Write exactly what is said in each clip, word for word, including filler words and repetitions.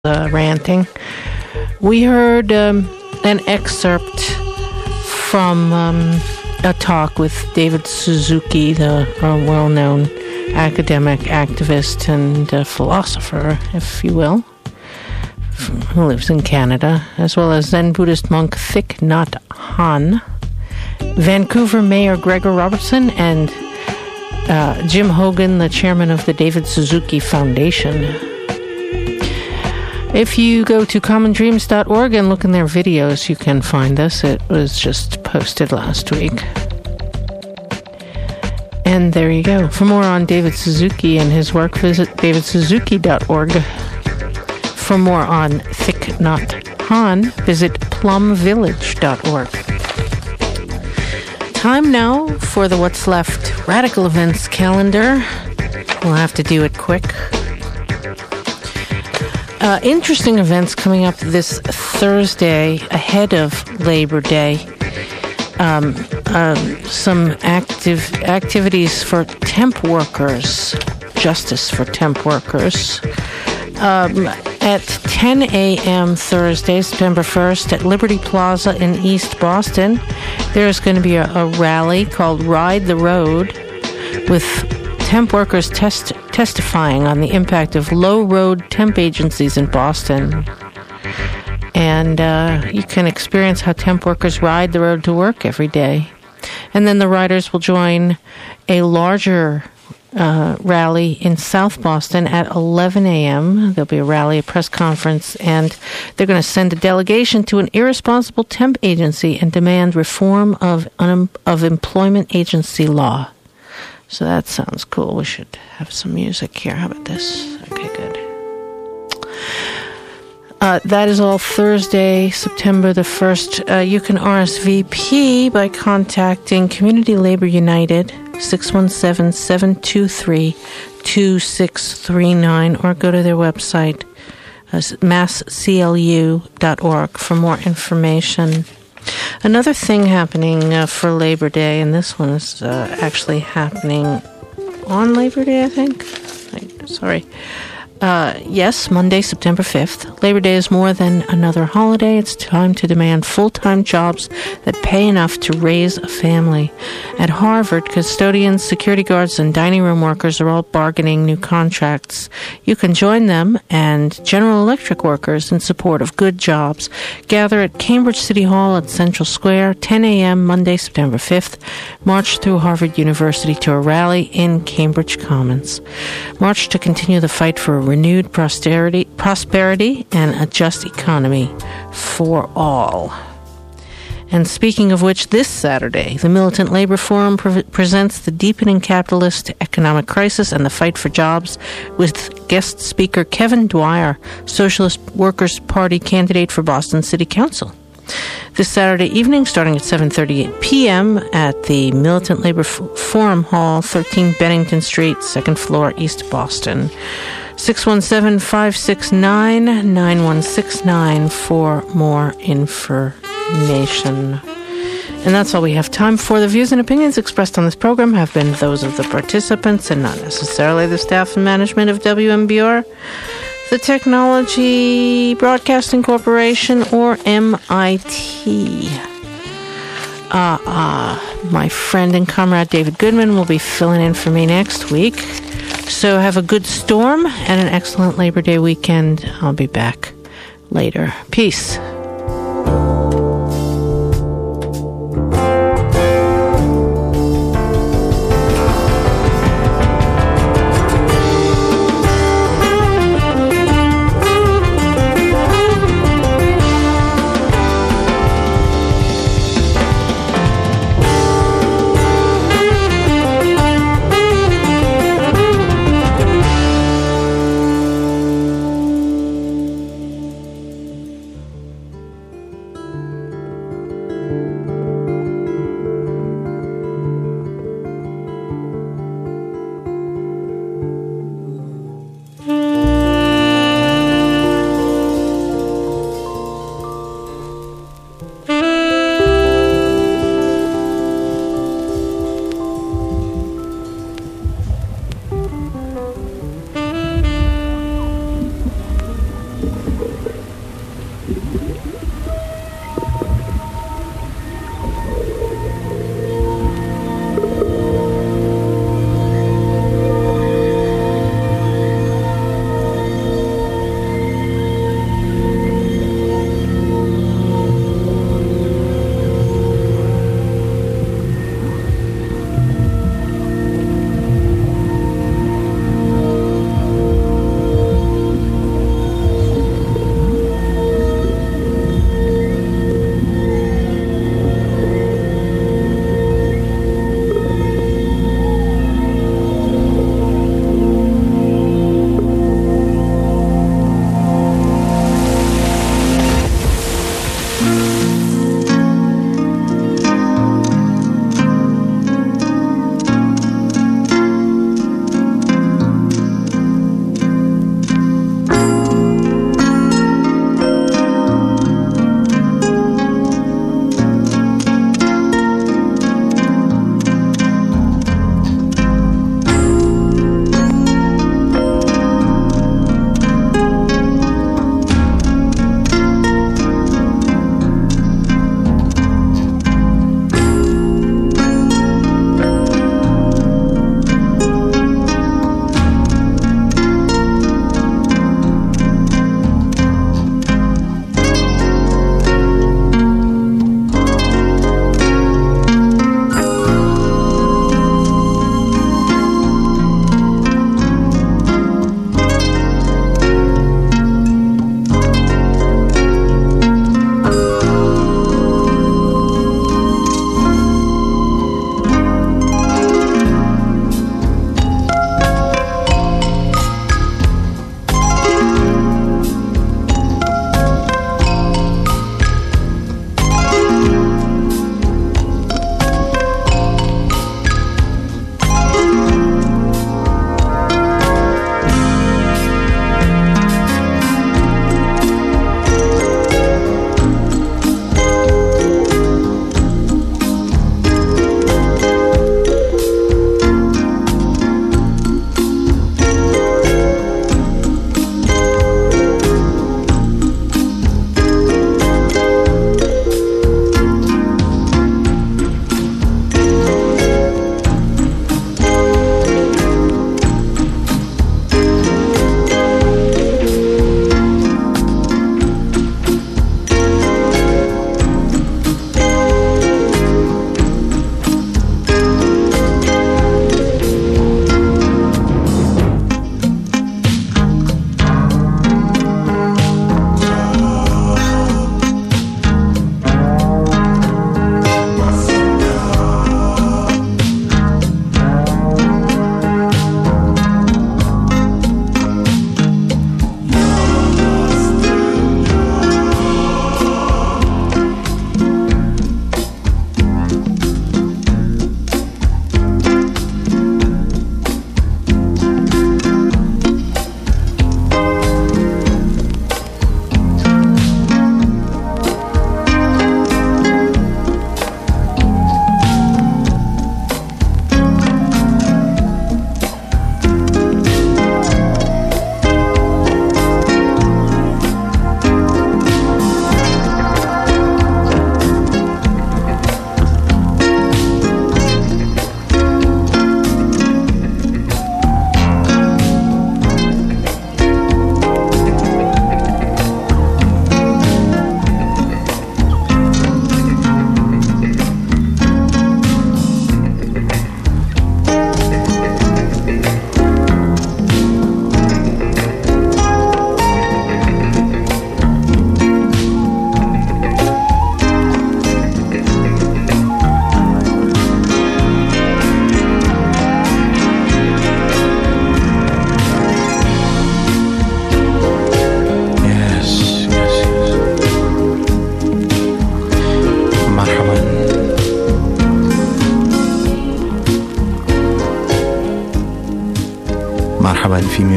uh, ranting. We heard um, an excerpt from um, a talk with David Suzuki, the uh, well-known academic, activist, and uh, philosopher, if you will, who lives in Canada, as well as Zen Buddhist monk Thich Nhat Hanh, Vancouver Mayor Gregor Robertson, and uh, Jim Hogan, the chairman of the David Suzuki Foundation. If you go to common dreams dot org and look in their videos, you can find this. It was just posted last week. And there you go. For more on David Suzuki and his work, visit david suzuki dot org. For more on Thich Nhat Hanh, visit plum village dot org. Time now for the What's Left Radical Events calendar. We'll have to do it quick. Uh, interesting events coming up this Thursday ahead of Labor Day. Um, uh, some active activities for temp workers, justice for temp workers. Um, at ten a.m. Thursday, September first, at Liberty Plaza in East Boston, there's going to be a, a rally called Ride the Road with temp workers test, testifying on the impact of low-road temp agencies in Boston. And uh, you can experience how temp workers ride the road to work every day. And then the riders will join a larger uh, rally in South Boston at eleven a.m. There'll be a rally, a press conference, and they're going to send a delegation to an irresponsible temp agency and demand reform of un- of employment agency law. So that sounds cool. We should have some music here. How about this? Okay, good. Uh, that is all Thursday, September the first. Uh, you can R S V P by contacting Community Labor United, six one seven, seven two three, two six three nine, or go to their website, uh, mass c l u dot org, for more information. Another thing happening uh, for Labor Day, and this one is uh, actually happening on Labor Day, I think. Wait, sorry. Uh, yes, Monday, September fifth. Labor Day is more than another holiday. It's time to demand full-time jobs that pay enough to raise a family. At Harvard, custodians, security guards, and dining room workers are all bargaining new contracts. You can join them and General Electric workers in support of good jobs. Gather at Cambridge City Hall at Central Square, ten a.m. Monday, September fifth. March through Harvard University to a rally in Cambridge Commons. March to continue the fight for a renewed prosperity, prosperity and a just economy for all. And speaking of which, this Saturday, the Militant Labor Forum pre- presents the Deepening Capitalist Economic Crisis and the Fight for Jobs with guest speaker Kevin Dwyer, Socialist Workers' Party candidate for Boston City Council. This Saturday evening, starting at seven thirty p.m. at the Militant Labor F- Forum Hall, thirteen Bennington Street, second floor, East Boston. six one seven, five six nine, nine one six nine for more information. And that's all we have time for. The views and opinions expressed on this program have been those of the participants and not necessarily the staff and management of W M B R, the Technology Broadcasting Corporation, or M I T. Uh, uh, my friend and comrade David Goodman will be filling in for me next week. So have a good storm and an excellent Labor Day weekend. I'll be back later. Peace.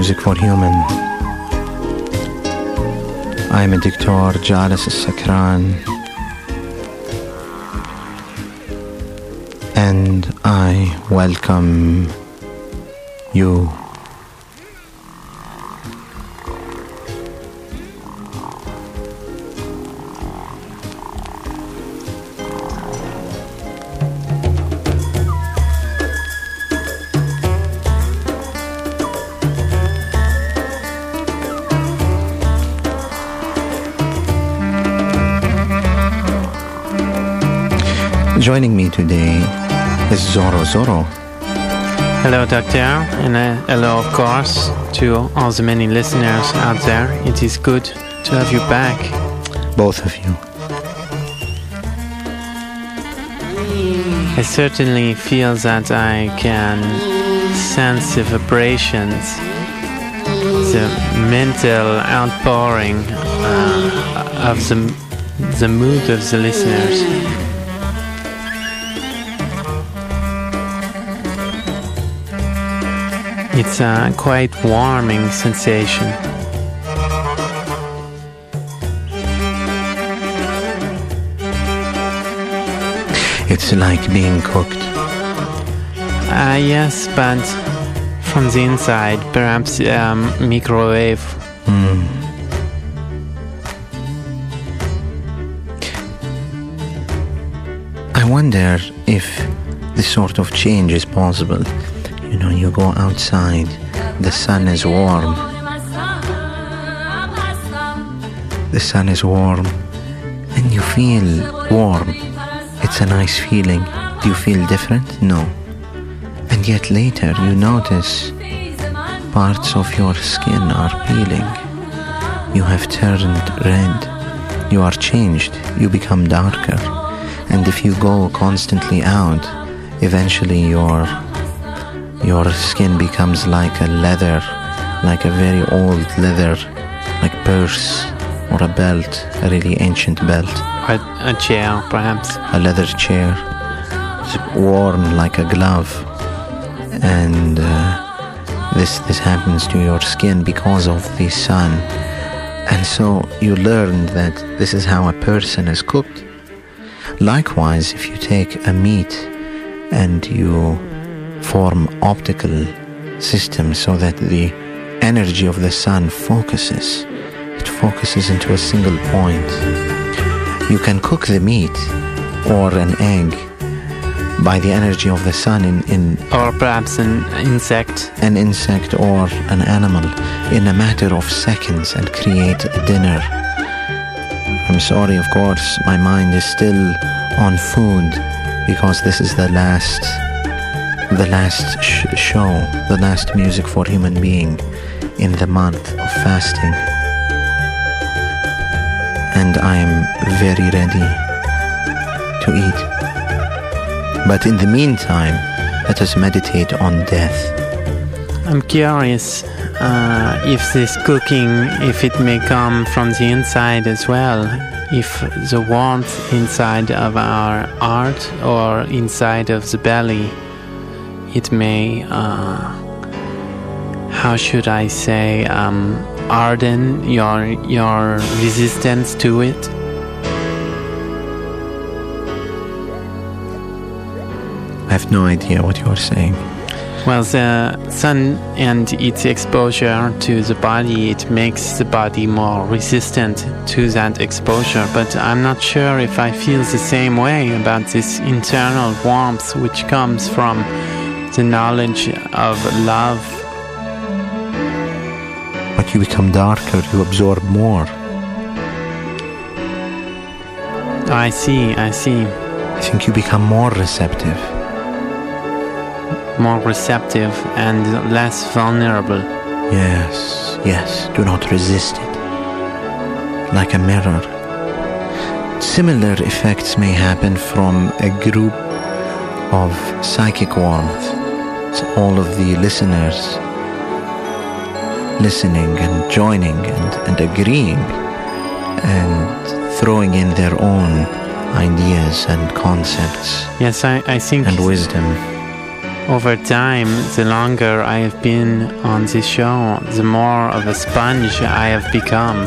Music for Human. I'm الدكتور جالس السكران, and I welcome you. Joining me today is Zoro Zoro. Hello, Doctor, and uh, hello, of course, to all the many listeners out there. It is good to have you back. Both of you. I certainly feel that I can sense the vibrations, the mental outpouring uh, of the, the mood of the listeners. It's a quite warming sensation. It's like being cooked. Ah, uh, yes, but from the inside, perhaps um, microwave. Mm. I wonder if this sort of change is possible. You know, you go outside, the sun is warm. The sun is warm, and you feel warm. It's a nice feeling. Do you feel different? No. And yet later you notice parts of your skin are peeling. You have turned red. You are changed. You become darker. And if you go constantly out, eventually your Your skin becomes like a leather, like a very old leather, like purse or a belt, a really ancient belt. A, a chair, perhaps. A leather chair. It's worn like a glove. And uh, this, this happens to your skin because of the sun. And so you learn that this is how a person is cooked. Likewise, if you take a meat and you form optical systems so that the energy of the sun focuses. It focuses into a single point. You can cook the meat or an egg by the energy of the sun in, in or perhaps an insect. An insect or an animal in a matter of seconds and create a dinner. I'm sorry, of course, my mind is still on food because this is the last the last sh- show, the last Music for Human Being in the month of fasting. And I am very ready to eat. But in the meantime, let us meditate on death. I'm curious uh, if this cooking, if it may come from the inside as well, if the warmth inside of our heart or inside of the belly, it may, uh, how should I say, um, harden your your resistance to it. I have no idea what you are saying. Well, the sun and its exposure to the body, it makes the body more resistant to that exposure. But I'm not sure if I feel the same way about this internal warmth which comes from the knowledge of love. But you become darker, you absorb more. I see, I see. I think you become more receptive. More receptive and less vulnerable. Yes, yes, do not resist it. Like a mirror. Similar effects may happen from a group of psychic warmth. So all of the listeners listening and joining and, and agreeing and throwing in their own ideas and concepts. Yes, I, I think and wisdom. over time, the longer I have been on this show, the more of a sponge I have become.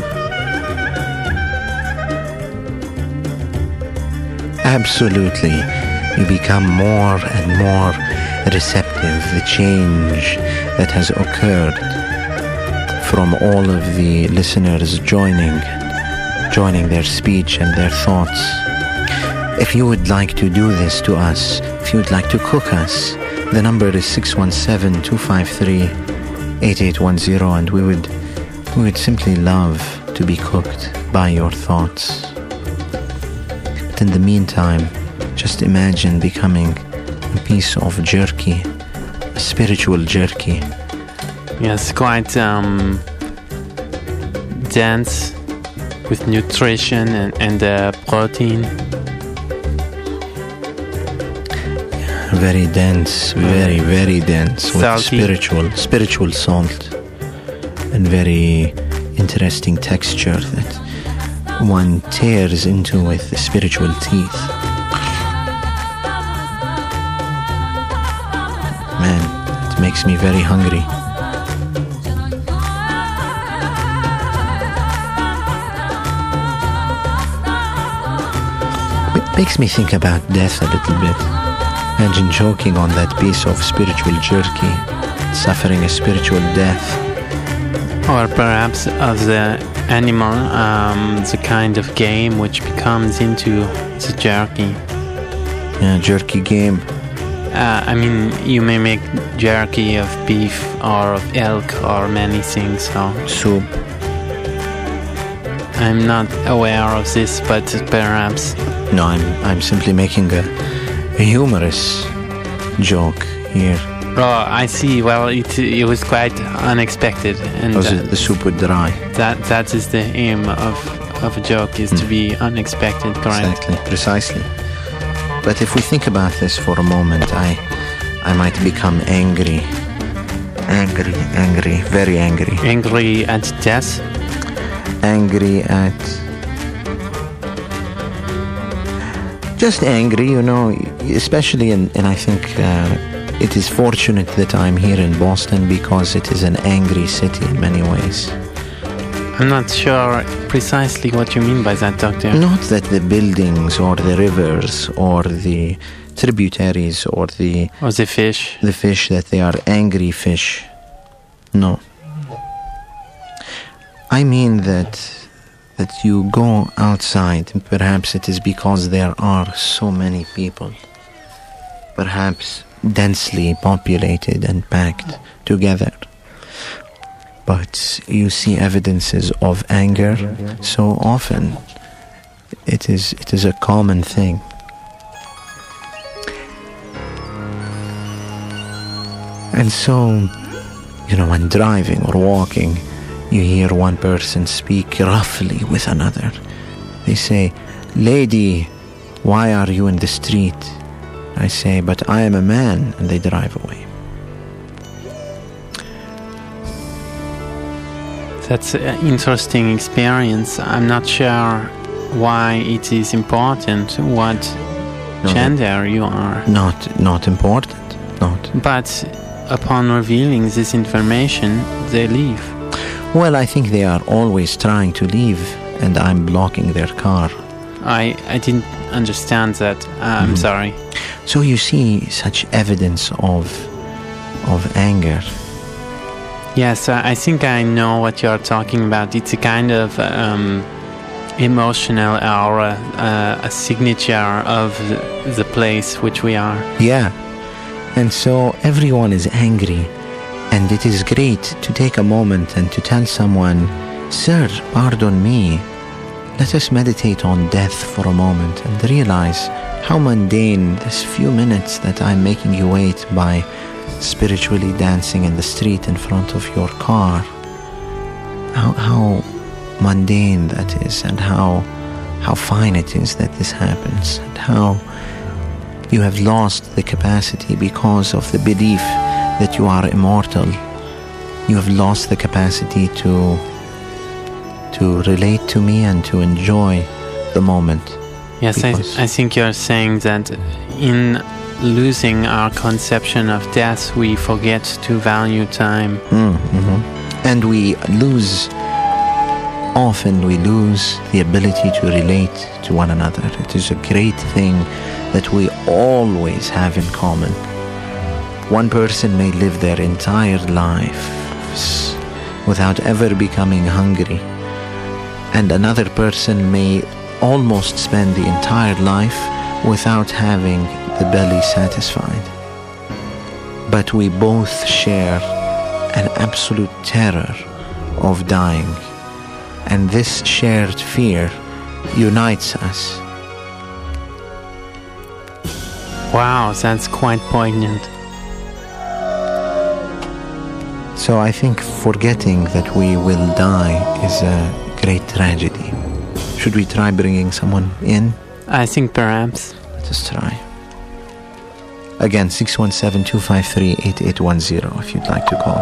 Absolutely. You become more and more receptive. The change that has occurred from all of the listeners joining, joining their speech and their thoughts. If you would like to do this to us, if you would like to cook us, the number is six one seven, two five three, eight eight one zero, and we would we would simply love to be cooked by your thoughts. But in the meantime, just imagine becoming a piece of jerky, a spiritual jerky. Yes, quite um, dense with nutrition and, and uh, protein. Very dense, very, very dense, with Salty. spiritual, spiritual salt, and very interesting texture that one tears into with the spiritual teeth. Man, it makes me very hungry. It makes me think about death a little bit. Imagine choking on that piece of spiritual jerky, suffering a spiritual death. Or perhaps of the animal, um, the kind of game which becomes into the jerky. Yeah, jerky game. Uh, I mean, you may make jerky of beef or of elk or many things, so Soup. I'm not aware of this, but perhaps. No, I'm I'm simply making a, a humorous joke here. Oh, I see. Well, it it was quite unexpected, and Because uh, the soup would dry. that that is the aim of of a joke, is to be unexpected, correct? Exactly, precisely. But if we think about this for a moment, I I might become angry. Angry, angry, very angry. Angry at death. Angry at... Just angry, you know, especially in, and I think uh, it is fortunate that I'm here in Boston because it is an angry city in many ways. I'm not sure precisely what you mean by that, Doctor. Not that the buildings or the rivers or the tributaries or the Or the fish. the fish, that they are angry fish. No. I mean that that you go outside, and perhaps it is because there are so many people, perhaps densely populated and packed together. But you see evidences of anger so often. It is it is a common thing. And so, you know, when driving or walking, you hear one person speak roughly with another. They say, "Lady, why are you in the street?" I say, "But I am a man," and they drive away. That's an interesting experience. I'm not sure why it is important what No, gender you are. Not not important. Not. But upon revealing this information, they leave. Well, I think they are always trying to leave, and I'm blocking their car. I, I didn't understand that. Uh, I'm Mhm. sorry. So you see such evidence of of anger. Yes, I I think I know what you're talking about. It's a kind of um, emotional aura, uh, a signature of the, the place which we are. Yeah. And so everyone is angry, and it is great to take a moment and to tell someone, "Sir, pardon me. Let us meditate on death for a moment and realize how mundane this few minutes that I'm making you wait by spiritually dancing in the street in front of your car, how, how mundane that is, and how how fine it is that this happens, and how you have lost the capacity because of the belief that you are immortal. You have lost the capacity to to relate to me and to enjoy the moment." Yes, I, Because- I think you're saying that in losing our conception of death, we forget to value time. Mm-hmm. And we lose, often we lose the ability to relate to one another. It is a great thing that we always have in common. One person may live their entire lives without ever becoming hungry, and another person may almost spend the entire life without having the belly satisfied. But we both share an absolute terror of dying, and this shared fear unites us. Wow, that's quite poignant. So I think forgetting that we will die is a great tragedy. Should we try bringing someone in? I think perhaps. Let us try. Again, six one seven, two five three, eight eight one zero if you'd like to call.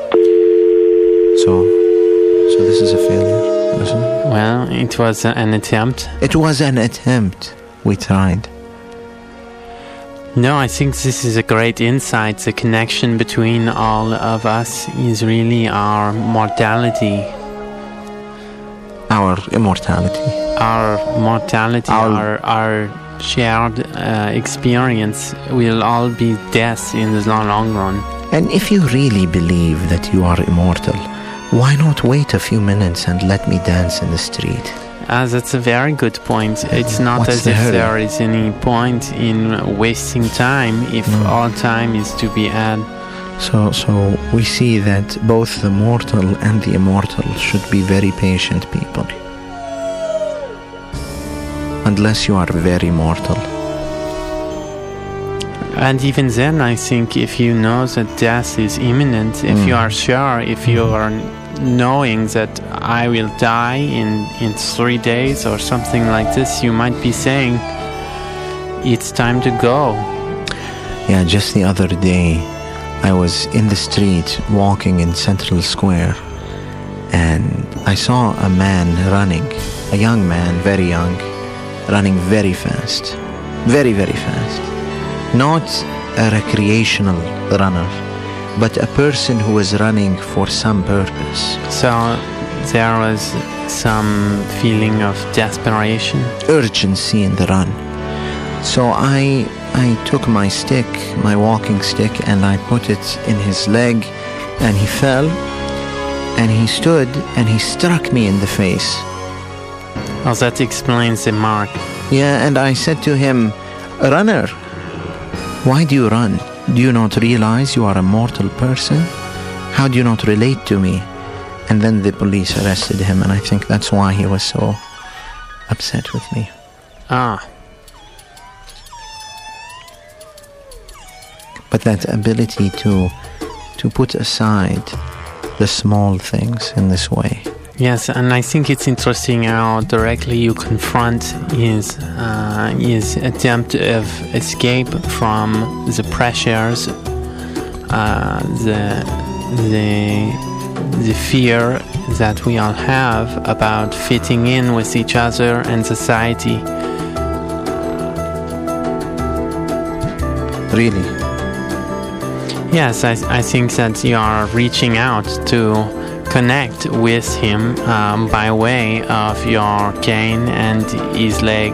So, so this is a failure, isn't it? Well, it was an attempt. It was an attempt. We tried. No, I think this is a great insight. The connection between all of us is really our mortality. Our immortality. Our mortality, our, our, our shared uh, experience will all be death in the long run. And if you really believe that you are immortal, why not wait a few minutes and let me dance in the street? Ah, that's a very good point. It's not What's as the if hurry? there is any point in wasting time if No. all time is to be had. So, so we see that both the mortal and the immortal should be very patient people. Unless you are very mortal. And even then, I think if you know that death is imminent, if Mm. you are sure, if you are knowing that I will die in, in three days or something like this, you might be saying, it's time to go. Yeah, just the other day, I was in the street walking in Central Square, and I saw a man running, a young man, very young, running very fast, very, very fast. Not a recreational runner, but a person who was running for some purpose. So there was some feeling of desperation. Urgency in the run. So I I took my stick, my walking stick, and I put it in his leg, and he fell, and he stood, and he struck me in the face. Well, that explains the mark. Yeah, and I said to him, "Runner, why do you run? Do you not realize you are a mortal person? How do you not relate to me?" And then the police arrested him, and I think that's why he was so upset with me. Ah, But that ability to to put aside the small things in this way. yes, and I think it's interesting how directly you confront his, uh, his attempt of escape from the pressures, uh, the, the, the fear that we all have about fitting in with each other and society. Really. Yes, I, I think that you are reaching out to connect with him um, by way of your cane and his leg.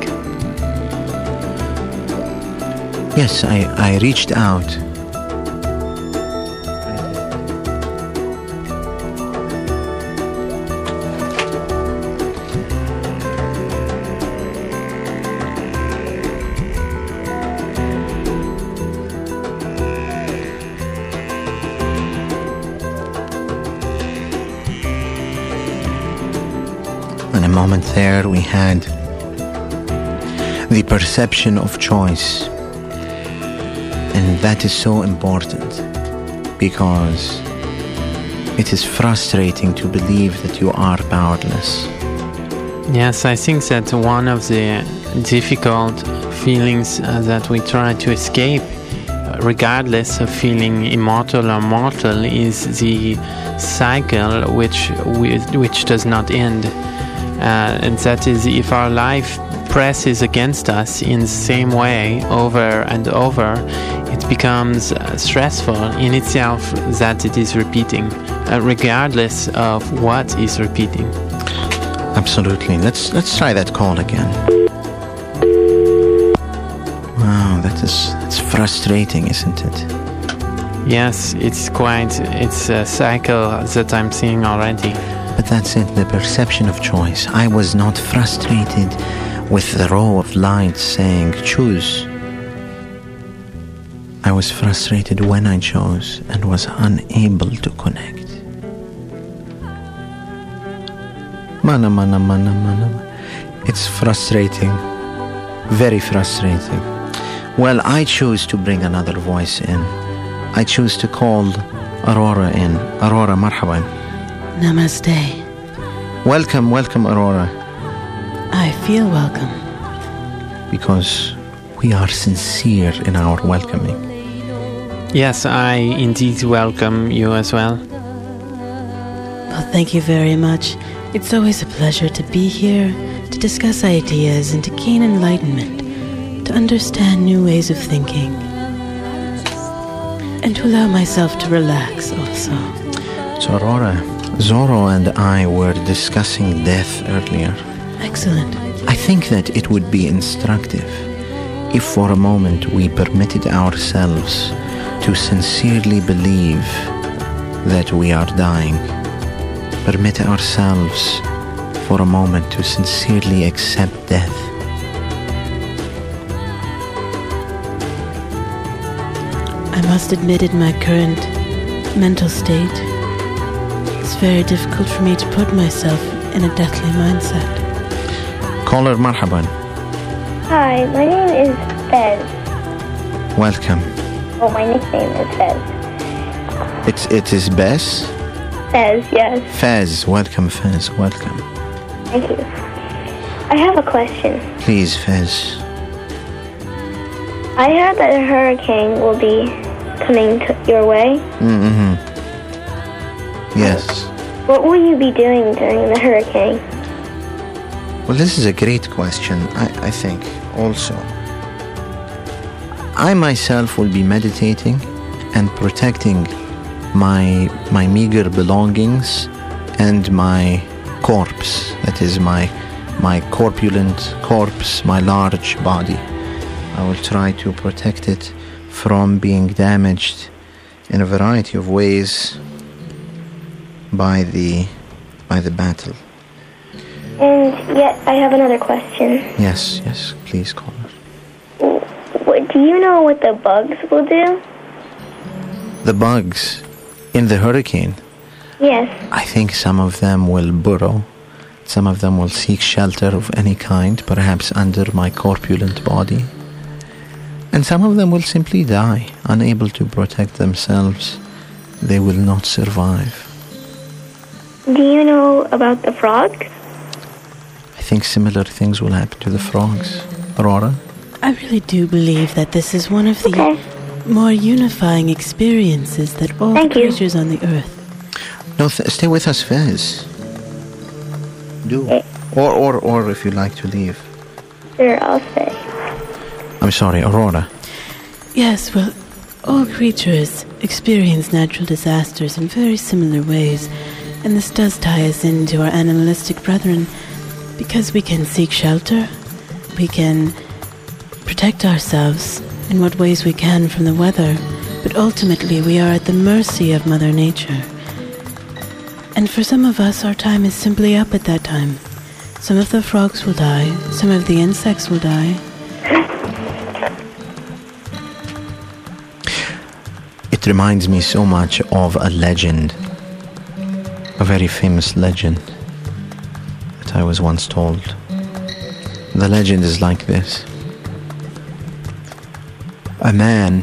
Yes, I, I reached out. In a moment there, we had the perception of choice. And that is so important, because it is frustrating to believe that you are powerless. Yes, I think that one of the difficult feelings uh, that we try to escape, uh, regardless of feeling immortal or mortal, is the cycle which which does not end. Uh, and that is, if our life presses against us in the same way over and over, it becomes uh, stressful in itself that it is repeating, uh, regardless of what is repeating. Absolutely. Let's let's try that call again. Wow, that is that's frustrating, isn't it? Yes, it's quite, it's a cycle that I'm seeing already. But that's it, the perception of choice. I was not frustrated with the row of lights saying choose. I was frustrated when I chose and was unable to connect. Mana, mana, mana, mana. It's frustrating. Very frustrating. Well, I choose to bring another voice in. I choose to call Aurora in. Aurora, marhaban. Namaste. Welcome, welcome, Aurora. I feel welcome. Because we are sincere in our welcoming. Yes, I indeed welcome you as well. Well, thank you very much. It's always a pleasure to be here, to discuss ideas and to gain enlightenment, to understand new ways of thinking, and to allow myself to relax also. So, Aurora, Zorro and I were discussing death earlier. Excellent. I think that it would be instructive if for a moment we permitted ourselves to sincerely believe that we are dying. Permit ourselves for a moment to sincerely accept death. I must admit, in my current mental state, it's very difficult for me to put myself in a deathly mindset. Caller, marhaban. Hi, my name is Fez. Welcome. Oh, my nickname is Fez. It's, it is Bess? Fez, yes. Fez, welcome, Fez, welcome. Thank you. I have a question. Please, Fez. I heard that a hurricane will be coming to your way. Mm-hmm. Yes. What will you be doing during the hurricane? Well, this is a great question, I, I think, also. I myself will be meditating and protecting my my meager belongings and my corpse, that is my my corpulent corpse, my large body. I will try to protect it from being damaged in a variety of ways by the by the battle. And yet, I have another question. Yes, yes, please, caller. What, do you know what the bugs will do? The bugs in the hurricane? Yes. I think some of them will burrow. Some of them will seek shelter of any kind, perhaps under my corpulent body. And some of them will simply die, unable to protect themselves. They will not survive. Do you know about the frogs? I think similar things will happen to the frogs. Aurora? I really do believe that this is one of the Okay. more unifying experiences that all Thank the you. creatures on the earth. No, th- stay with us, Fez. Do. Okay. Or, or, or if you like to leave. Sure, I'll stay. I'm sorry, Aurora. Yes, well, all creatures experience natural disasters in very similar ways, and this does tie us into our animalistic brethren, because we can seek shelter, we can protect ourselves in what ways we can from the weather, but ultimately we are at the mercy of Mother Nature. And for some of us, our time is simply up at that time. Some of the frogs will die, some of the insects will die. It reminds me so much of a legend, a very famous legend that I was once told. The legend is like this. A man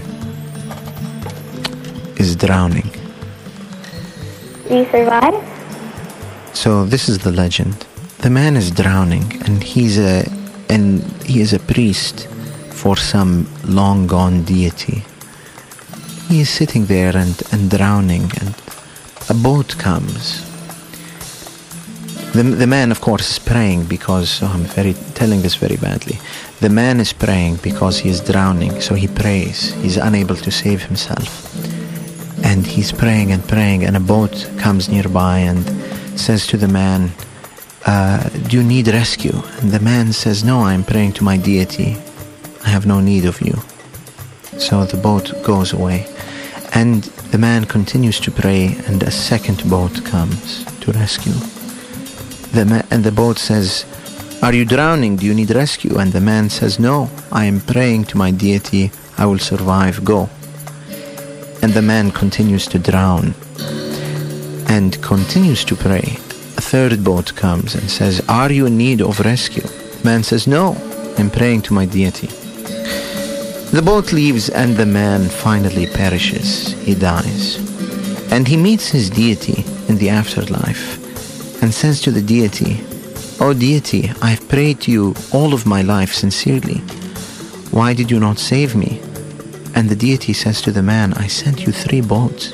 is drowning. Do you survive? So this is the legend. The man is drowning, and he's a and he is a priest for some long gone deity. He is sitting there and, and drowning, and a boat comes. The, the man, of course, is praying because, oh, I'm very telling this very badly. The man is praying because he is drowning, so he prays. He's unable to save himself. And he's praying and praying, and a boat comes nearby and says to the man, uh, do you need rescue? And the man says, no, I'm praying to my deity. I have no need of you. So the boat goes away. And the man continues to pray, and a second boat comes to rescue. The ma- and the boat says, are you drowning? Do you need rescue? And the man says, no, I am praying to my deity. I will survive. Go. And the man continues to drown and continues to pray. A third boat comes and says, are you in need of rescue? The man says, no, I'm praying to my deity. The boat leaves and the man finally perishes. He dies. And he meets his deity in the afterlife and says to the deity, oh deity, I've prayed to you all of my life sincerely. Why did you not save me? And the deity says to the man, I sent you three boats.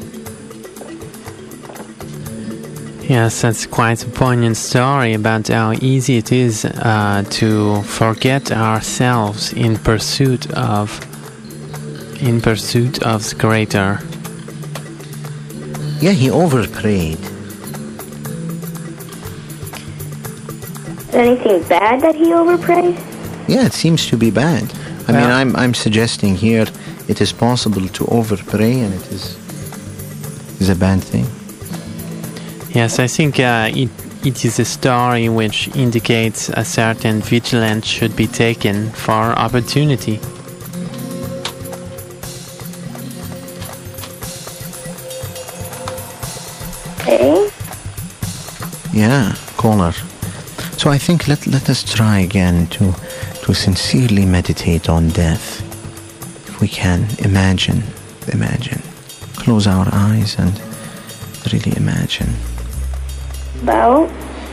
Yes, that's quite a poignant story about how easy it is uh, to forget ourselves in pursuit of in pursuit of the Creator. Yeah, he overprayed. Anything bad that he overprays? Yeah, it seems to be bad. I Well- mean, I'm I'm suggesting here it is possible to overpray, and it is is a bad thing. Yes, I think uh, it, it is a story which indicates a certain vigilance should be taken for opportunity. Okay. Yeah, caller. So I think let let us try again to to sincerely meditate on death. If we can imagine, imagine. Close our eyes and really imagine. About?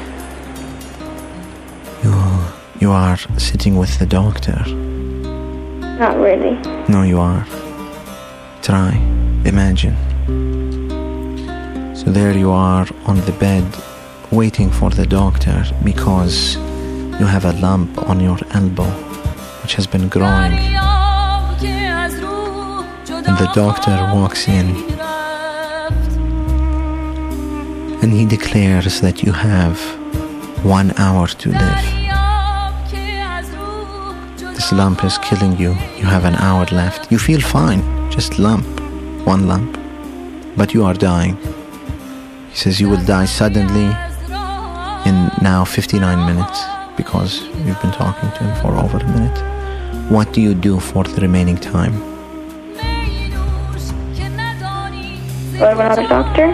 You you are sitting with the doctor. Not really. No, you are. Try. Imagine. So there you are on the bed, waiting for the doctor because you have a lump on your elbow, which has been growing. And the doctor walks in, and he declares that you have one hour to live. This lump is killing you. You have an hour left. You feel fine, just lump, one lump, but you are dying. He says you will die suddenly in now fifty-nine minutes because you've been talking to him for over a minute. What do you do for the remaining time? Go to another doctor?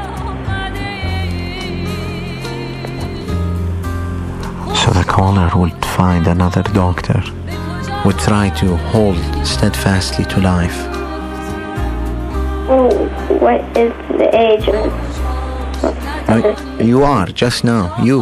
So the caller would find another doctor, would try to hold steadfastly to life. Oh, what is the age of Uh, you are, just now, you.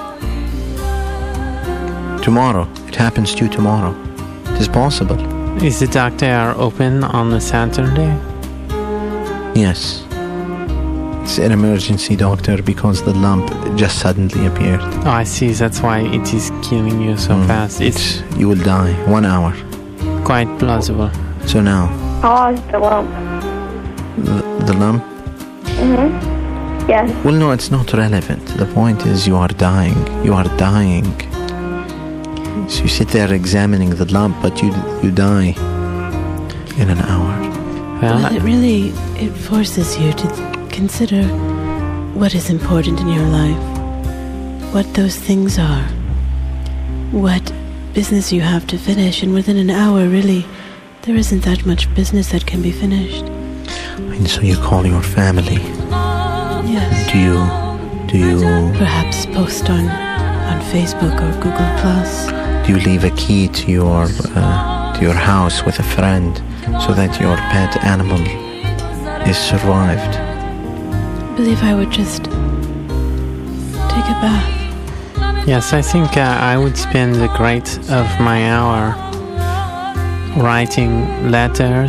Tomorrow, it happens to you tomorrow. It is possible. Is the doctor open on the Saturday? Yes. It's an emergency doctor because the lump just suddenly appeared. Oh, I see. That's why it is killing you so Mm. fast. It's You will die, one hour. quite plausible. So now, How is the lump? the, the lump, Mm-hmm. Yes. well, no, it's not relevant. The point is you are dying. You are dying. So you sit there examining the lump, but you you die in an hour. Well, Well, it really it forces you to consider what is important in your life, what those things are, what business you have to finish, and within an hour, really, there isn't that much business that can be finished. And so you call your family. Yes. Do you do you Perhaps post on on Facebook or Google Plus. do you leave a key to your uh, to your house with a friend so that your pet animal is survived? I believe I would just take a bath. yes, I think uh, I would spend the great of my hour writing letters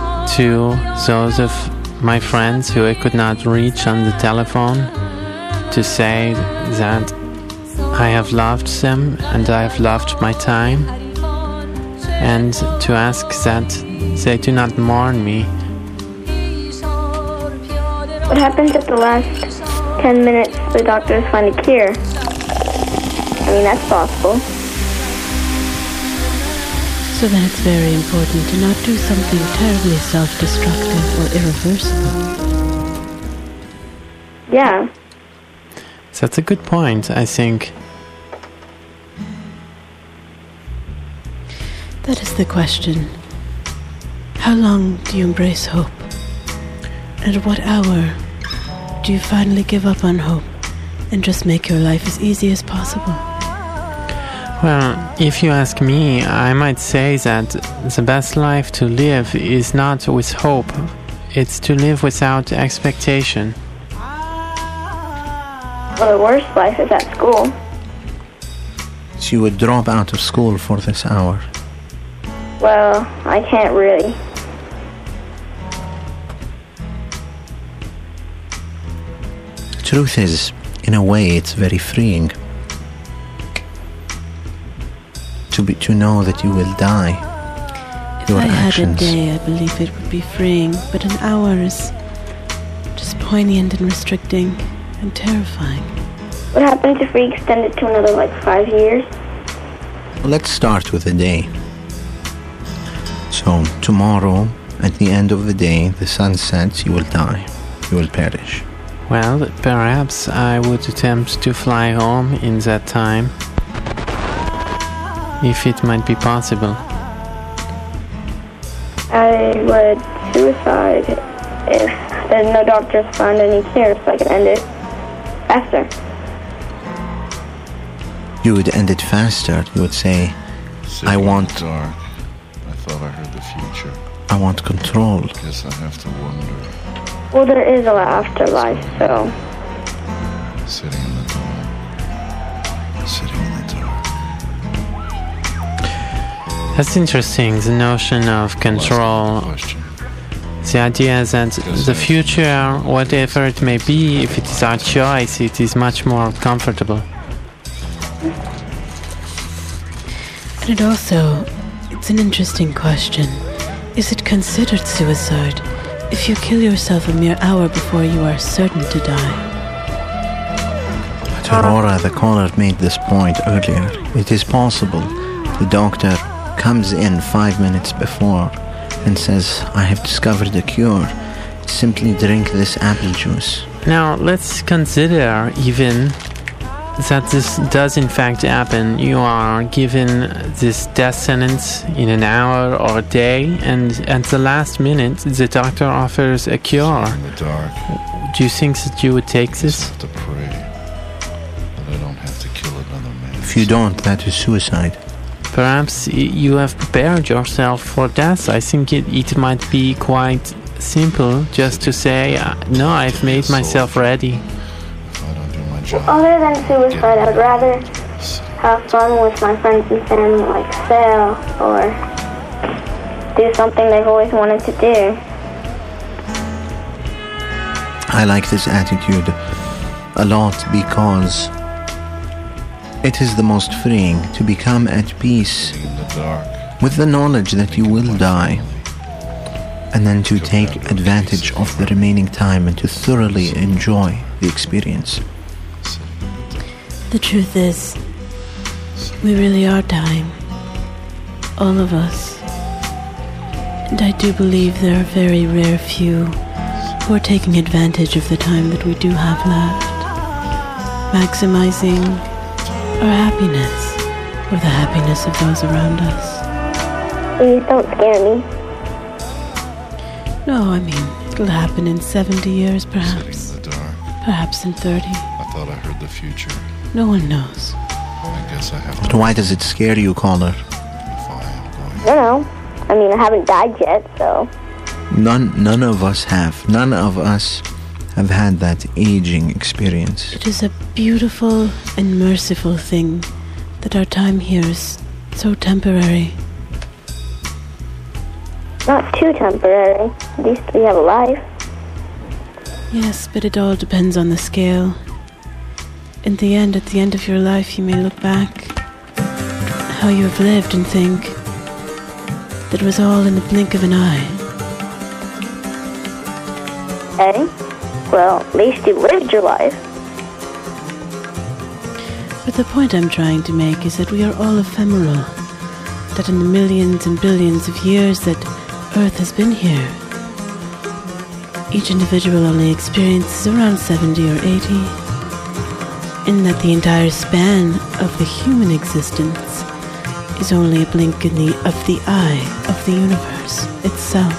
to those of my friends who I could not reach on the telephone, to say that I have loved them and I have loved my time, and to ask that they do not mourn me. What happens if the last ten minutes the doctors find a cure? I mean, that's possible. So then it's very important to not do something terribly self-destructive or irreversible. Yeah. That's a good point, I think. That is the question. How long do you embrace hope? And at what hour do you finally give up on hope and just make your life as easy as possible? Well, if you ask me, I might say that the best life to live is not with hope. It's to live without expectation. Well, the worst life is at school. So you would drop out of school for this hour. Well, I can't really. Truth is, in a way, it's very freeing. To be, to know that you will die. If Your I actions. had a day, I believe it would be freeing, but an hour is just poignant and restricting and terrifying. What happens if we extend it to another, like, five years? Well, let's start with a day. So, tomorrow, at the end of the day, the sun sets, you will die. You will perish. Well, perhaps I would attempt to fly home in that time, if it might be possible. I would suicide if there's no doctors find any cure, so I could end it faster. You would end it faster. You would say, Sitting I in want, the dark. I thought I heard the future. I want control. Guess I have to wonder. Well, there is a afterlife, so... Sitting in the dark. Sitting in the dark. That's interesting, the notion of control. Question. The idea that the future, whatever it may be, if it is our choice, it is much more comfortable. And it also, it's an interesting question. Is it considered suicide if you kill yourself a mere hour before you are certain to die? But Aurora, the caller, made this point earlier. It is possible the doctor comes in five minutes before and says, I have discovered a cure. Simply drink this apple juice. Now, let's consider even that this does in fact happen. You are given this death sentence in an hour or a day, and at the last minute, the doctor offers a cure. In the dark. Do you think that you would take I just this? have to pray that I don't have to kill another man. If you don't, that is suicide. Perhaps y- you have prepared yourself for death. I think it, it might be quite simple just to say, uh, no, I've made myself ready. If I don't do my job. Other than suicide, I would rather have fun with my friends and family, like sail or do something they've always wanted to do. I like this attitude a lot because it is the most freeing to become at peace In the dark. with the knowledge that you will die, and then to take advantage of the remaining time and to thoroughly enjoy the experience. The truth is, we really are dying. All of us. And I do believe there are very rare few who are taking advantage of the time that we do have left, maximizing our happiness or the happiness of those around us. Please don't scare me. No, I mean, it'll happen in seventy years, Sitting perhaps. in the dark. Perhaps in thirty. I thought I heard the future. No one knows. I guess I have to. But why does it scare you, caller? If I am going. I don't know. I mean, I haven't died yet, so... None, none of us have. None of us have had that aging experience. It is a beautiful and merciful thing that our time here is so temporary. Not too temporary. At least we have a life. Yes, but it all depends on the scale. in the end, at the end of your life, you may look back how you have lived and think that it was all in the blink of an eye. Okay. Well, at least you lived your life. But the point I'm trying to make is that we are all ephemeral. That in the millions and billions of years that Earth has been here, each individual only experiences around seventy or eighty, and that the entire span of the human existence is only a blink in the, of the eye of the universe itself.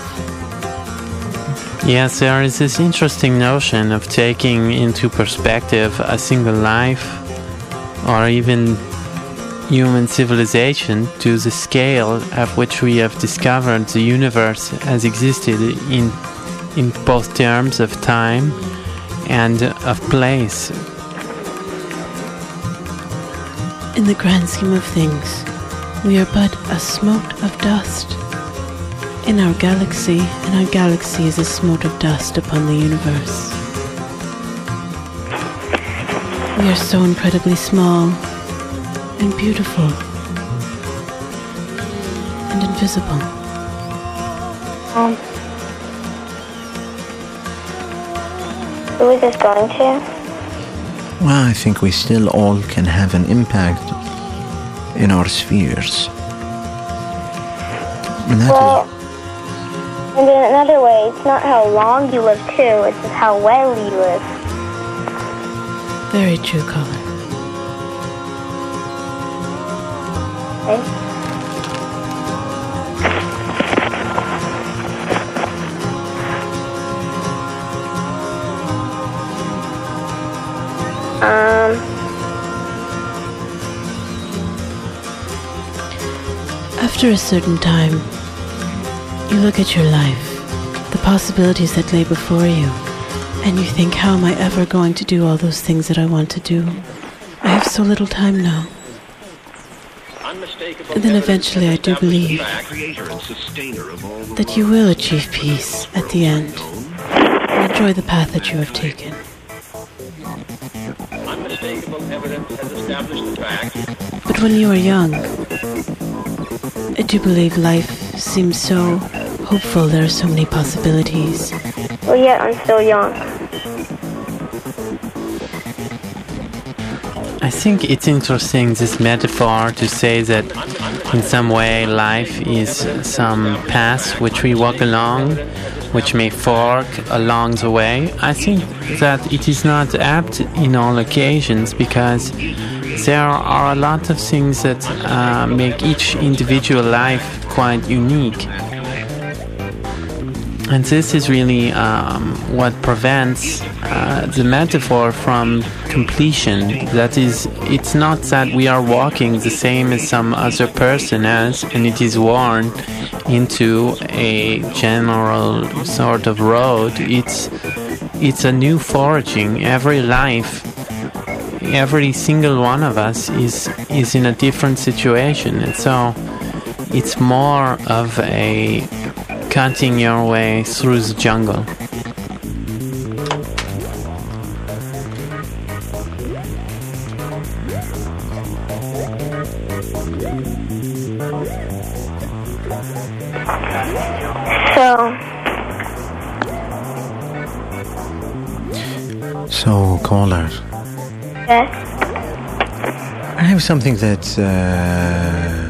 Yes, there is this interesting notion of taking into perspective a single life or even human civilization to the scale at which we have discovered the universe has existed in in both terms of time and of place. In the grand scheme of things, we are but a smote of dust in our galaxy, and our galaxy is a smote of dust upon the universe. We are so incredibly small and beautiful and invisible. Um, who is this going to? Well, I think we still all can have an impact in our spheres. And that Well, and in another way, it's not how long you live too, it's just how well you live. Very true, Colin. Okay? Um, After a certain time, you look at your life, the possibilities that lay before you, and you think, how am I ever going to do all those things that I want to do? I have so little time now. And then eventually I do believe that you will achieve peace at the end and enjoy the path that you have taken. But when you are young, I do believe life seems so hopeful. There are so many possibilities. well, yet I'm still young. I think it's interesting, this metaphor, to say that in some way life is some path which we walk along, which may fork along the way. I think that it is not apt in all occasions, because there are a lot of things that uh, make each individual life quite unique. And this is really um, what prevents uh, the metaphor from completion. That is, it's not that we are walking the same as some other person has, and it is worn into a general sort of road. It's it's a new foraging. Every life, every single one of us is is in a different situation, and so it's more of a cutting your way through the jungle. So, So, caller, yes, I have something that uh,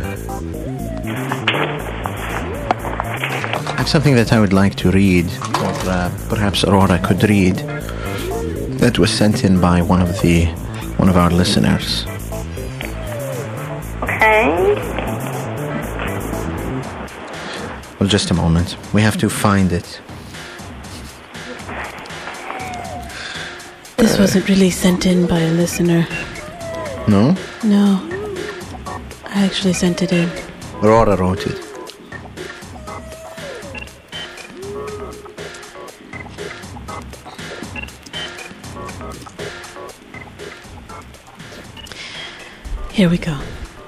I have something that I would like to read, or uh, perhaps Aurora could read. That was sent in by one of the one of our listeners. okay. Well, just a moment. We have to find it. This wasn't really sent in by a listener. No? No. I actually sent it in. Aurora wrote it. Here we go.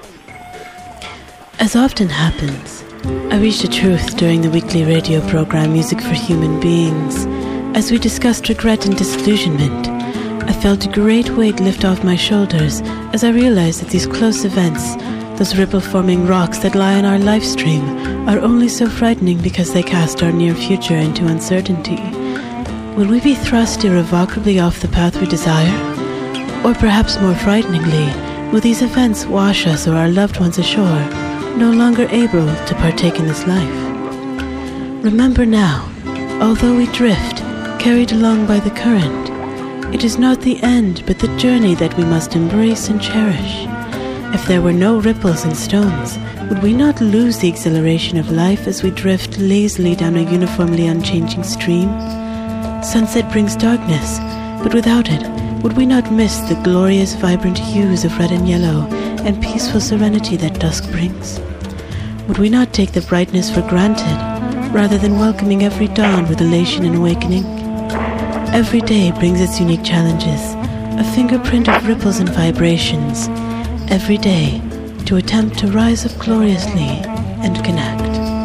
As often happens, I reached a truth during the weekly radio program Music for Human Beings. As we discussed regret and disillusionment, I felt a great weight lift off my shoulders as I realized that these close events, those ripple-forming rocks that lie in our life stream, are only so frightening because they cast our near future into uncertainty. Will we be thrust irrevocably off the path we desire? Or perhaps more frighteningly, will these events wash us or our loved ones ashore, no longer able to partake in this life? Remember now, although we drift, carried along by the current, it is not the end but the journey that we must embrace and cherish. If there were no ripples and stones, would we not lose the exhilaration of life as we drift lazily down a uniformly unchanging stream? Sunset brings darkness, but without it, would we not miss the glorious vibrant hues of red and yellow and peaceful serenity that dusk brings? Would we not take the brightness for granted, rather than welcoming every dawn with elation and awakening? Every day brings its unique challenges, a fingerprint of ripples and vibrations. Every day, to attempt to rise up gloriously and connect.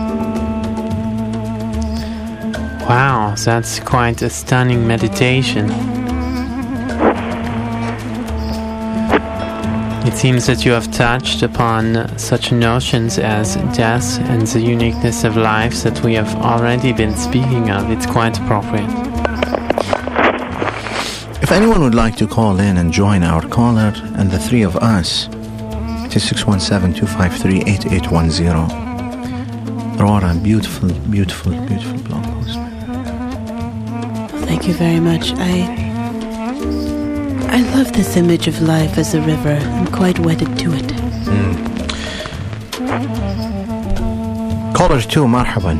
Wow, that's quite a stunning meditation. It seems that you have touched upon such notions as death and the uniqueness of life that we have already been speaking of. It's quite appropriate. If anyone would like to call in and join our caller and the three of us, it is six one seven, two five three, eight eight one zero. Aurora, beautiful, beautiful, beautiful blog post. Thank you very much. I I love this image of life as a river. I'm quite wedded to it. Mm. Caller two, marhaban.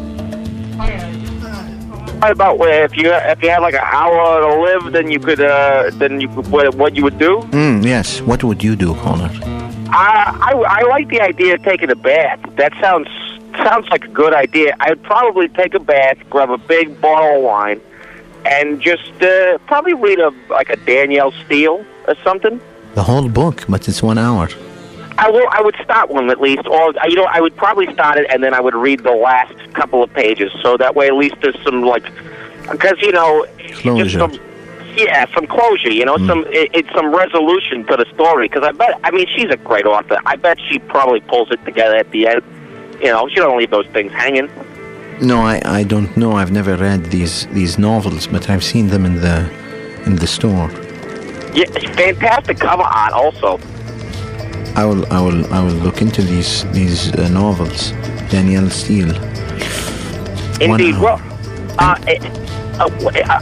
About where if you if you had like an hour to live, then you could uh, then you could, what, what you would do? Mm, yes. What would you do, caller? I, I I like the idea of taking a bath. That sounds sounds like a good idea. I'd probably take a bath, grab a big bottle of wine, and just uh, probably read a like a Danielle Steele or something. The whole book, but it's one hour. I will. I would start one at least, or you know, I would probably start it and then I would read the last couple of pages, so that way at least there's some like, because you know, closure. Just some, yeah, some closure. You know, mm. some it, it's some resolution to the story. Because I bet, I mean, she's a great author. I bet she probably pulls it together at the end. You know, she don't leave those things hanging. No, I, I don't know. I've never read these these novels, but I've seen them in the in the store. Yeah, fantastic cover art also. I will I will I will look into these these uh, novels. Danielle Steele. Indeed. Well, uh, it, uh, uh,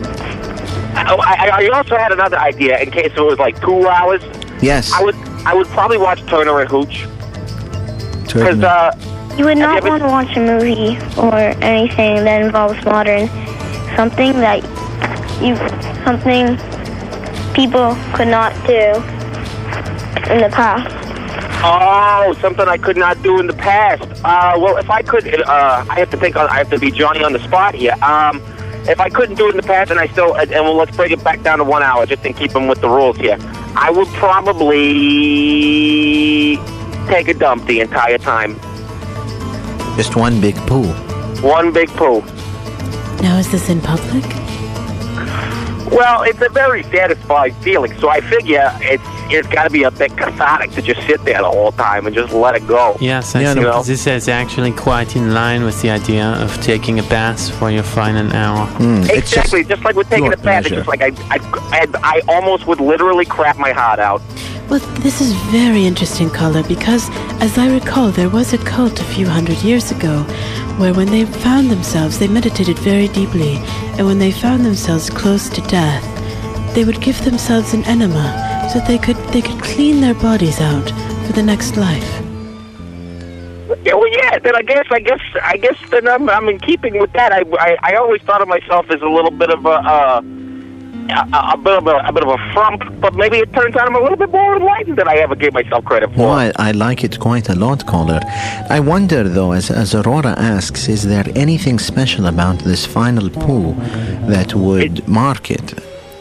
I, I also had another idea in case it was like two hours. Yes. I would I would probably watch Turner and Hooch. Because uh, you would not you want to watch a movie or anything that involves modern, something that you something people could not do in the past. Oh, something I could not do in the past. Uh, well, if I could, uh, I have to think. I have to be Johnny on the spot here. Um, if I couldn't do it in the past, and I still, and well, let's bring it back down to one hour, just to keep them with the rules here. I would probably take a dump the entire time. Just one big poo. One big poo. Now, is this in public? Well, it's a very satisfying feeling, so I figure it's it's got to be a bit cathartic to just sit there the whole time and just let it go. Yes, I yeah, think no. this is actually quite in line with the idea of taking a bath for your final hour. Mm, exactly, just, just like with taking a bath, it's just like I, I, I, I almost would literally crap my heart out. Well, this is very interesting, caller, because as I recall, there was a cult a few hundred years ago where when they found themselves, they meditated very deeply, and when they found themselves close to death, they would give themselves an enema so that they could they could clean their bodies out for the next life. Yeah, well, yeah. Then I guess, I guess, I guess. Then I'm, I'm in keeping with that. I, I, I always thought of myself as a little bit of a, uh, a, a bit of a, a bit of a frump. But maybe it turns out I'm a little bit more enlightened than I ever gave myself credit for. No, I, I like it quite a lot, caller. I wonder, though, as as Aurora asks, is there anything special about this final poo that would it, mark it?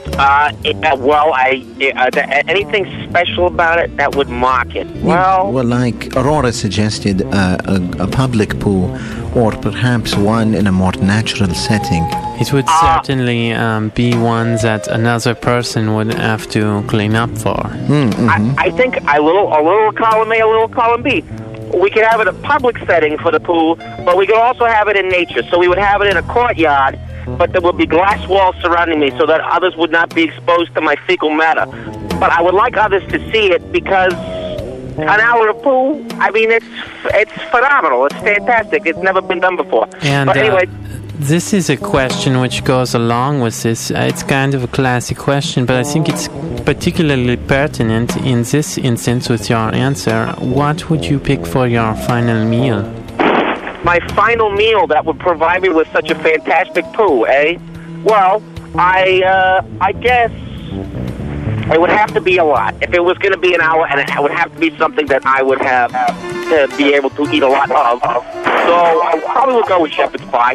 Uh, it, uh, well, I uh, th- anything special about it that would mock it? Well, well, like Aurora suggested, uh, a, a public pool, or perhaps one in a more natural setting. It would Uh, certainly um, be one that another person would have to clean up for. Mm, mhm. I, I think a little, a little column A, a little column B. We could have it a public setting for the pool, but we could also have it in nature. So we would have it in a courtyard, but there would be glass walls surrounding me so that others would not be exposed to my fecal matter. But I would like others to see it because an hour of pool, I mean, it's it's phenomenal. It's fantastic. It's never been done before. And but anyway, uh, this is a question which goes along with this. Uh, it's kind of a classic question, but I think it's particularly pertinent in this instance with your answer. What would you pick for your final meal? my final meal that would provide me with such a fantastic poo, eh? Well, I uh, I guess it would have to be a lot. If it was going to be an hour, and it would have to be something that I would have to be able to eat a lot of. So I probably would go with shepherd's pie.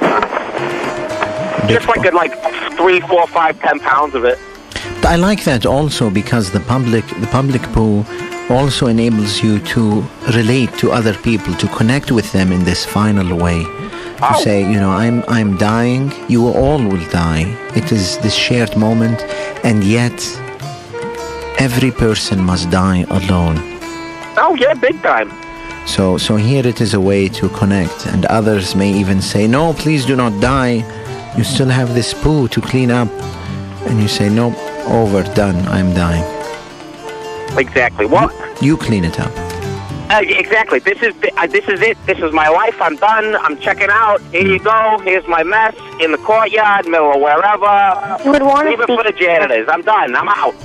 Just like at like three, four, five, ten pounds of it. I like that also because the public the public pool also enables you to relate to other people, to connect with them in this final way. To Oh. say, you know, I'm I'm dying, you all will die. It is this shared moment, and yet every person must die alone. Oh yeah, big time. So so here it is a way to connect, and others may even say, no, please do not die. You still have this poo to clean up. And you say, no, over, done, I'm dying. Exactly. Well, You clean it up. uh, exactly. This is the, uh, this is it. This is my life. I'm done. I'm checking out. Here you go. Here's my mess in the courtyard, middle of wherever. You would want Leave to it for the janitors. I'm done. I'm out.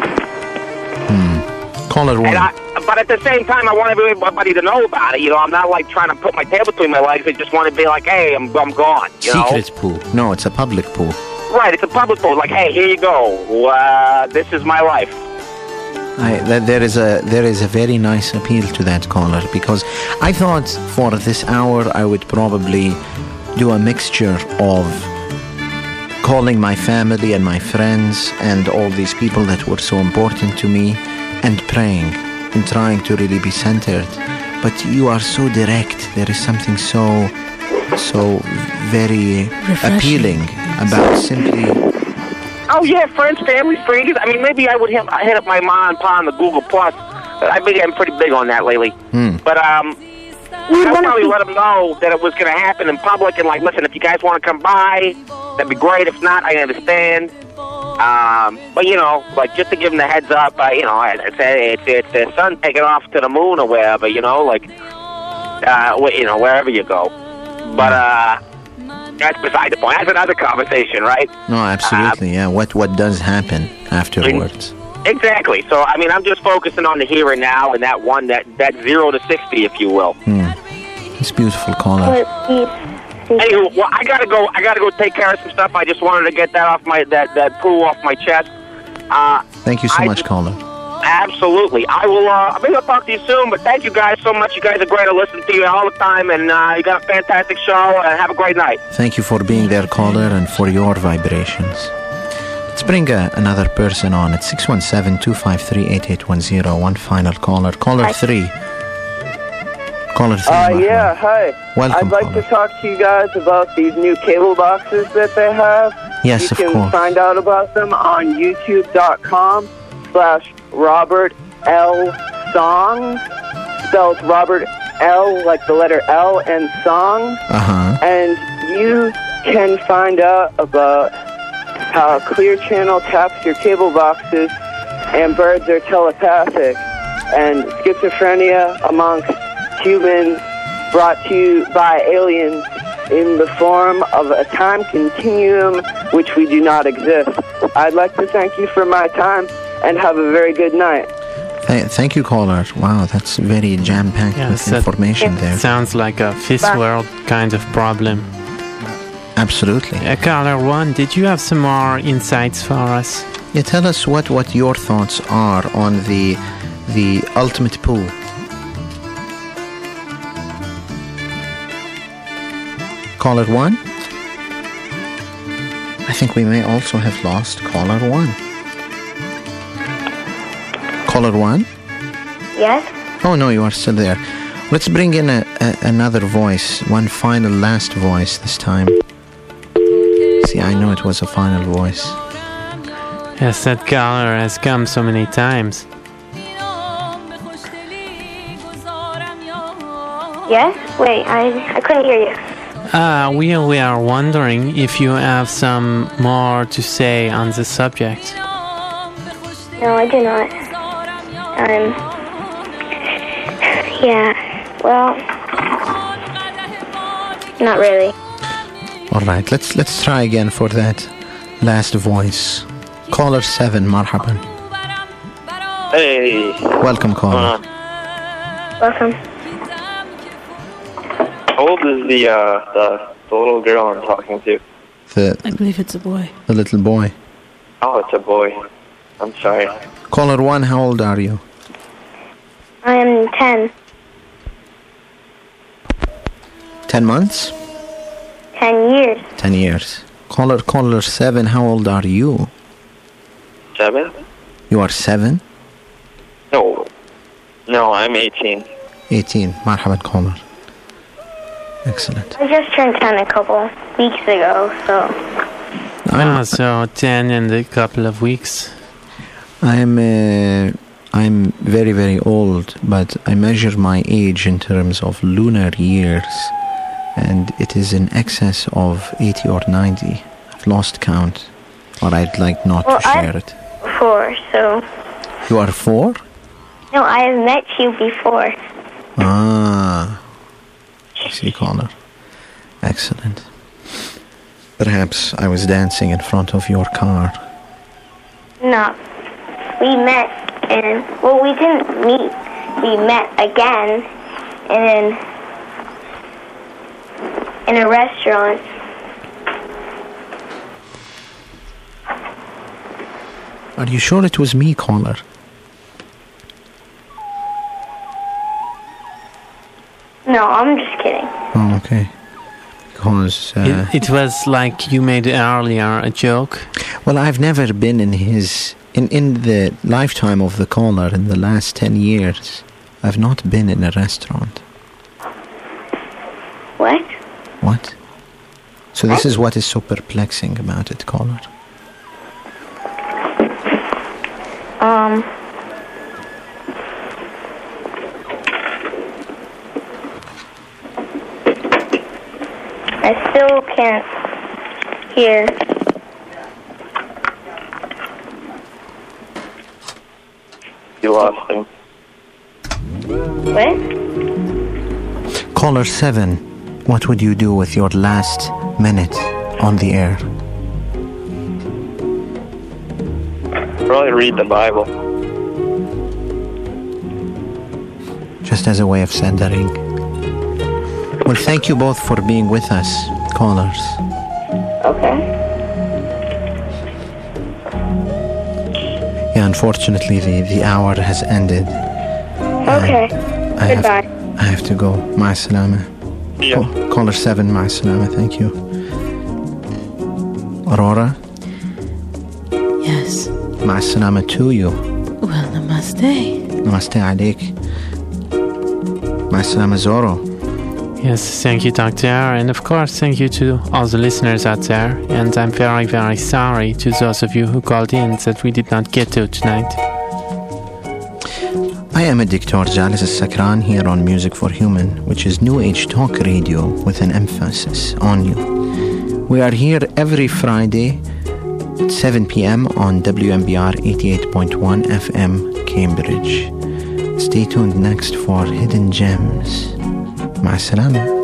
Caller one. And I, but at the same time, I want everybody to know about it. You know, I'm not like trying to put my tail between my legs. I just want to be like, hey, I'm I'm gone. You Secret pool. No, it's a public pool. know, right? It's a public pool. Like, hey, here you go. Uh, this is my life. I, that there is a there is a very nice appeal to that caller, because I thought for this hour I would probably do a mixture of calling my family and my friends and all these people that were so important to me, and praying and trying to really be centered. But you are so direct. There is something so so very Refreshing. appealing about simply. Oh yeah, friends, family, friends. I mean, maybe I would hit, I hit up my mom and pa on the Google Plus. I've been getting pretty big on that lately. Hmm. But um, I would probably let them know that it was going to happen in public, and like, listen, if you guys want to come by, that'd be great. If not, I understand. Um, but you know, like just to give them the heads up, uh, you know, it's it's it's their son taking off to the moon or wherever, you know, like uh, wh- you know, wherever you go. But uh, that's beside the point. That's another conversation, right? No, absolutely. Um, Yeah. What what does happen afterwards? Exactly. So I mean, I'm just focusing on the here and now, and that one, that that zero to sixty, if you will. It's beautiful, caller. But eat. Anywho, well, I gotta go. I gotta go take care of some stuff. I just wanted to get that off my that that poo off my chest. Uh, Thank you so I much, just- caller. absolutely. I will. Uh, maybe I'll talk to you soon. But thank you guys so much. You guys are great. I listen to you all the time, and uh, you got a fantastic show. And have a great night. Thank you for being there, caller, and for your vibrations. Let's bring uh, another person on. It's six one seven, two five three, eight eight one zero. One final caller. Caller three. Caller three. Uh, Mahmoud. yeah, hi. Welcome, I'd like caller. to talk to you guys about these new cable boxes that they have. Yes, you of can course. find out about them on youtube.com slash Robert L. Song. Spells Robert L like the letter L and Song. Uh-huh. And you can find out about how Clear Channel taps your cable boxes and birds are telepathic, and schizophrenia amongst humans brought to you by aliens in the form of a time continuum which we do not exist. I'd like to thank you for my time and have a very good night. Th- thank you, caller. Wow, that's very jam-packed Yes, with that- information there. Sounds like a fifth world kind of problem. Absolutely. Uh, caller one, did you have some more insights for us? Yeah, tell us what, what your thoughts are on the the ultimate pool. Caller one? I I think we may also have lost caller one. Caller one? Yes? Oh, no, you are still there. Let's bring in a, a, another voice, one final last voice this time. See, I know it was a final voice. Yes, that caller has come so many times. Yes? Wait, I, I couldn't hear you. Uh, we, we are wondering if you have some more to say on the subject. No, I do not. Um, yeah, well, not really. All right, let's let's try again for that last voice. Caller seven, marhaban. Hey. Welcome, caller. Welcome. How old is the, uh, the, the little girl I'm talking to? The, I believe it's a boy. the little boy. Oh, it's a boy. I'm sorry. Caller one, how old are you? I am ten. Ten months? Ten years. Ten years. Caller, caller seven, how old are you? Seven? You are seven? No. No, I'm eighteen. Eighteen. Marhaban, caller. Excellent. I just turned ten a couple weeks ago, so... Ah, so ten in a couple of weeks. I'm uh, I'm very very old, but I measure my age in terms of lunar years, and it is in excess of eighty or ninety. I've lost count, or I'd like not well, to share I'm it. four, so... You are four? No, I have met you before. Ah, I see, caller. Excellent. Perhaps I was dancing in front of your car. No. We met and... Well, we didn't meet. We met again in, in a restaurant. Are you sure it was me, caller? No, I'm just kidding. Oh, okay. Because... Uh, It, it was like you made earlier a joke. well, I've never been in his... In, in the lifetime of the caller, in the last ten years, I've not been in a restaurant. What? What? So this is what is so perplexing about it, caller. Um... I still can't hear. You lost him. What? Caller seven, what would you do with your last minute on the air? Probably read the Bible. Just as a way of centering. Well, thank you both for being with us, callers. Okay. Yeah, unfortunately, the, the hour has ended. Okay. I Goodbye. Have, I have to go. Ma salama. Yeah. Call, caller seven, ma salama. Thank you. Aurora, Yes. ma salama to you. Well, namaste. Namaste alayk. Ma salama Zoro. Yes, thank you, Doctor And of course, thank you to all the listeners out there. And I'm very, very sorry to those of you who called in that we did not get to tonight. I am a Doctor Jalis Sakran here on Music for Human, which is New Age Talk Radio with an emphasis on you. We are here every Friday at seven p.m. on W M B R eighty-eight point one F M Cambridge. Stay tuned next for Hidden Gems. مع السلامة.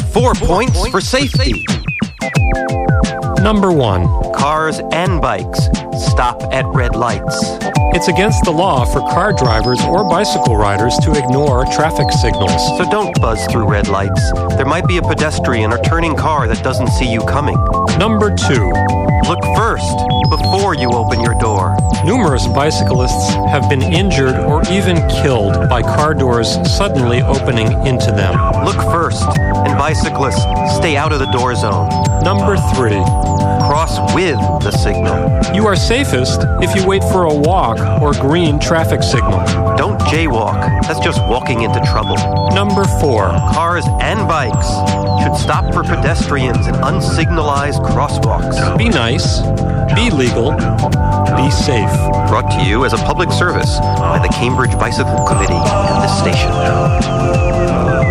Four points for safety. Number one. Cars and bikes stop at red lights. It's against the law for car drivers or bicycle riders to ignore traffic signals. So don't buzz through red lights. There might be a pedestrian or turning car that doesn't see you coming. Number two. Look first before you open your door. Numerous bicyclists have been injured or even killed by car doors suddenly opening into them. Look first, and bicyclists, stay out of the door zone. Number three. Cross with the signal. You are safest if you wait for a walk or green traffic signal. Don't jaywalk. That's just walking into trouble. Number four. Cars and bikes should stop for pedestrians in unsignalized crosswalks. Be nice. Be legal. Be safe. Brought to you as a public service by the Cambridge Bicycle Committee and this station.